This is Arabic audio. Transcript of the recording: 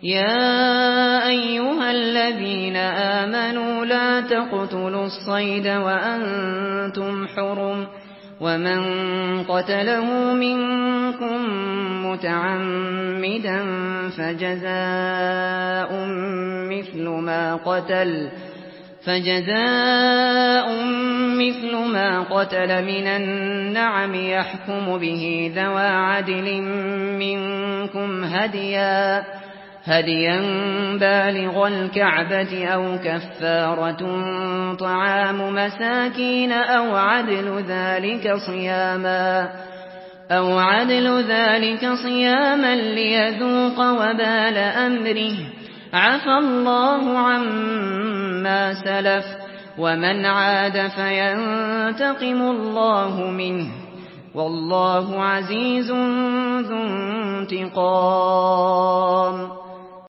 يا أيها الذين آمنوا لا تقتلوا الصيد وأنتم حرم ومن قتله منكم متعمدا فجزاء مثل ما قتل من النعم يحكم به ذوى عدل منكم هديا بالغ الكعبة أو كفارة طعام مساكين أو عدل ذلك صياما ليذوق وبال أمره عفى الله عما سلف ومن عاد فينتقم الله منه والله عزيز ذو انتقام.